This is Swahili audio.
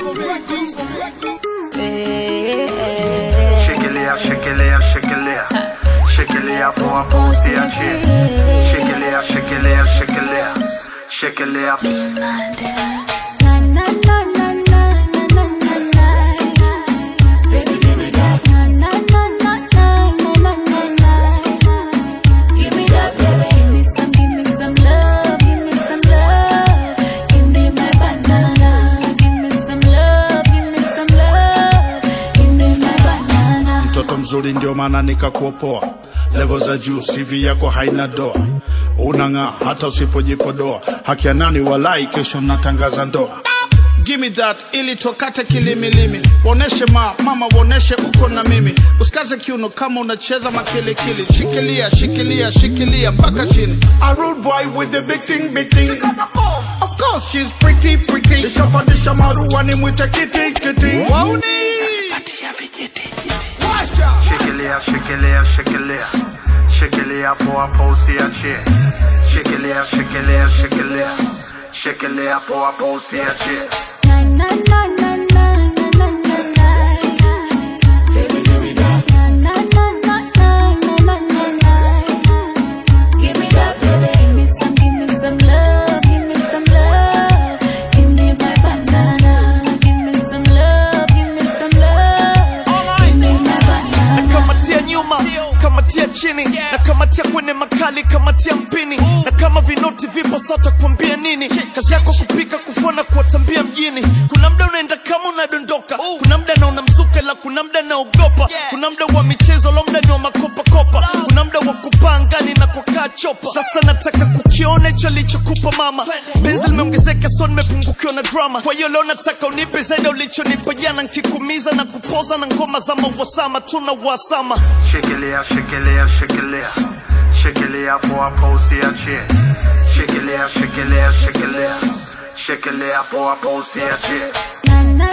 Shikilia, shikilia, shikilia. Shikilia poa poa usiachie. Shikilia, shikilia, shikilia. Shikilia. Mzuri ndio maana nikakuopoa. Level za juu, CV yako haina doa. Unang'aa hata usipojipodoa. Haki ya nani walai kesho natangaza ndoa. Give me that ili tokate kilimilimi. Woneshe mama woneshe uko na mimi. Usikaze kiuno kama unacheza makilikili. Shikilia, shikilia, shikilia mpaka chini. A rude boy with the big thing, big thing. Of course she's pretty, pretty. Nishapadisha marua ni mwite kiti, kiti. Wauni patia vijiti. Shikilia, shikilia, shikilia. Shikilia poa poa usiachie. Shikilia, shikilia, shikilia. Shikilia poa poa usiachie. Baby, give me that. Give me that, baby. Give me some love. Give me some love. Give me my banana. Give me some love. Give me some love. Give me my banana. Nakamatia nyuma, kamatia chini. Nakamatia kwenye makali, kamatia mpini. Na kama vinoti vipo sasa kuambia nini. Kazi yako kupika, kufona, kuwatambia mjini. Kuna mda unaenda kama unadondoka. Kuna mda na unamsuka la kuna mda na ogopa. Kuna mda wa michezo, lo mda ni wa makopa kopa. Kuna mda wa kupangani na kukaa chopa. Sasa nataka kukiona hicho lichokupa mama. Benzi limeongezeka so nimepungukiwa na drama. Kwa hiyo leo nataka unipe zaidi ulichonipa jana. Nkikumiza na kupoza na ngoma za mawasama. Tuna wasama. Shikilia, shikilia, shikilia. Shikilia poa poa usiachie. Shikilia, shikilia, shikilia. Shikilia poa poa usiachie.